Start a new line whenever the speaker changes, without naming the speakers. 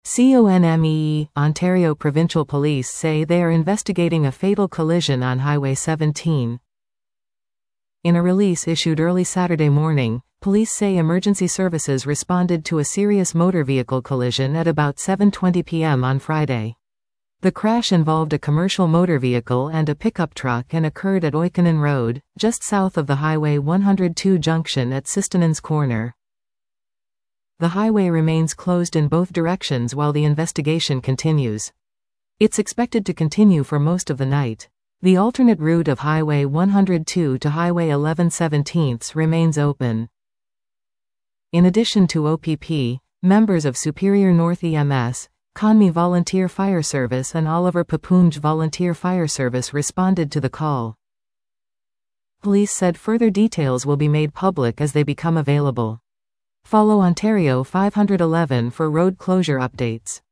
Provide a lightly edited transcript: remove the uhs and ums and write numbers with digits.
CONMEE, Ontario Provincial Police say they are investigating a fatal collision on Highway 17. In a release issued early Saturday morning, police say emergency services responded to a serious motor vehicle collision at about 7:20 p.m. on Friday. The crash involved a commercial motor vehicle and a pickup truck and occurred at Oikonen Road, just south of the Highway 102 junction at Sistonen's Corner. The highway remains closed in both directions while the investigation continues. It's expected to continue for most of the night. The alternate route of Highway 102 to Highway 11/17 remains open. In addition to OPP, members of Superior North EMS, Conmee Volunteer Fire Service and Oliver Papunj Volunteer Fire Service responded to the call. Police said further details will be made public as they become available. Follow Ontario 511 for road closure updates.